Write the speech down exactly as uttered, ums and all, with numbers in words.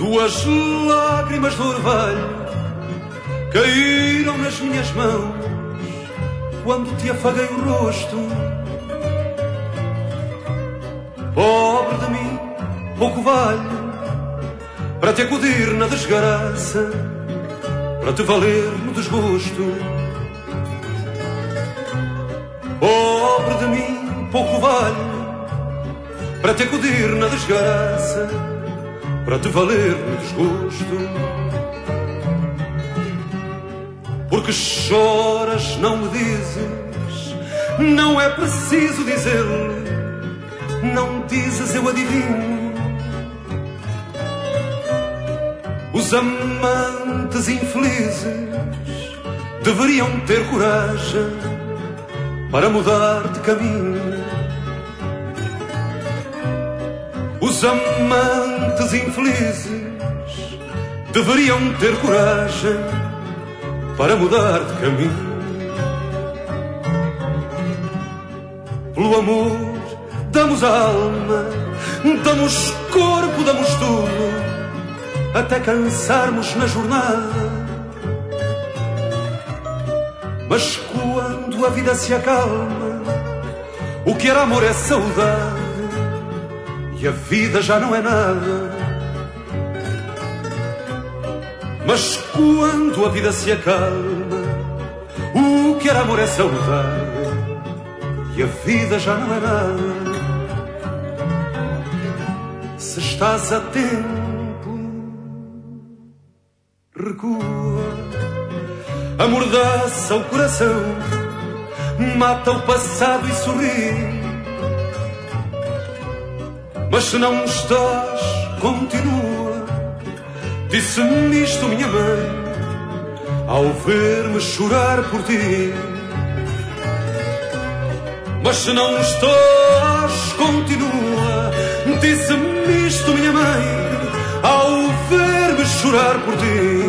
Duas lágrimas de orvalho caíram nas minhas mãos quando te afaguei o rosto. Pobre de mim, pouco valho para te acudir na desgraça, para te valer no desgosto. Pobre de mim, pouco valho para te acudir na desgraça, para te valer no desgosto. Porque choras, não me dizes, não é preciso dizer-lhe, não dizes, eu adivinho. Os amantes infelizes deveriam ter coragem para mudar de caminho. Os amantes infelizes deveriam ter coragem para mudar de caminho. Pelo amor damos a alma, damos corpo, damos tudo, até cansarmos na jornada. Mas quando a vida se acalma, o que era amor é saudade, e a vida já não é nada. Mas quando a vida se acalma, o que era amor é saudade, e a vida já não é nada. Se estás a tempo, recua, amordaça o coração, mata o passado e sorri. Mas se não estás, continua. Disse-me isto minha mãe ao ver-me chorar por ti. Mas se não estás, continua. Disse-me isto minha mãe ao ver-me chorar por ti.